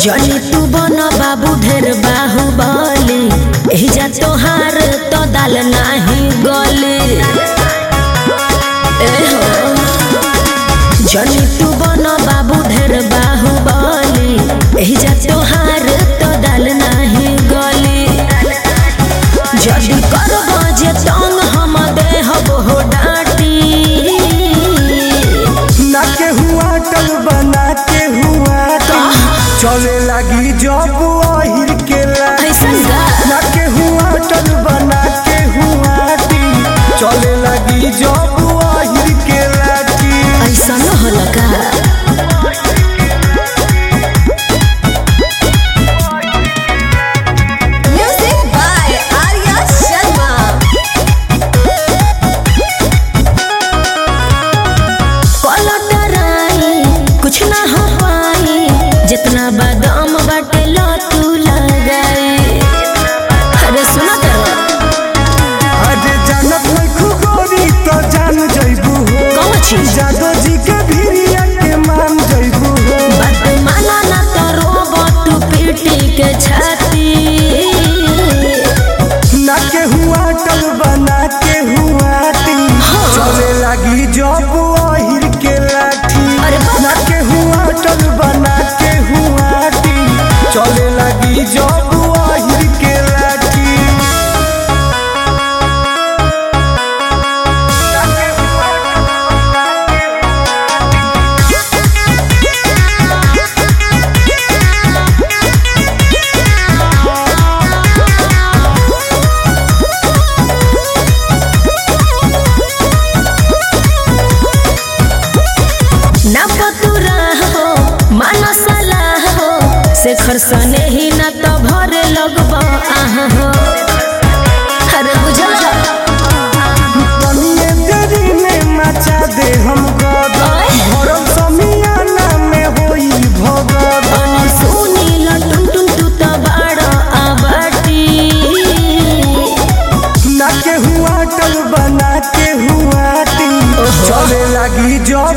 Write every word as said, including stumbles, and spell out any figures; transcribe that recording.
जनी तू बन बाबू ढेर बाहुबली एहिजा तोहार तो दाल नाही गले। जनी तू बन बाबू ढेर बाहुबली एहिजा तोहार तो दाल नाही गले। जदी करबो जे तंग हम देहब हो डाटी ना के हुआ टल बना के हुआ चले लगी जब ओहिर के ना के हुआ टल बना के हुआ चले लगी जब ओहिर के लाठी। ऐसा न होला का म्यूजिक बाय आर्या शर्मा। पलटराई कुछ ना हो पाई जितना बादाम बाटे लो तू लगाई। अरे सुना तो अरे जानत नहीं खुगोरी तो जान जइबू हो कौन चीज जादो जी के भिरिया के मान जइबू हो। बात माना ना तो रोबो तू पीटी के छाती ना के हुआ टल बना के हुआ चले लगी जब ओहिर के लाठी। अरे बाप। ना के हुआ टल बना के हुआ चले लगी जब ओहिर के लाठी। ना पतुरा हो माना सलाह हो से खरसने ही ना तो भरे लगबो आह हो। अरे बुझल तनिए देरी में मचा दे हम गदर भरम समियाना में होई भगदर। अनि सुनी लटुन टुन तू तो बाड़ो आबाटी ना के हुआ टल बना के हुआ चले लगी जब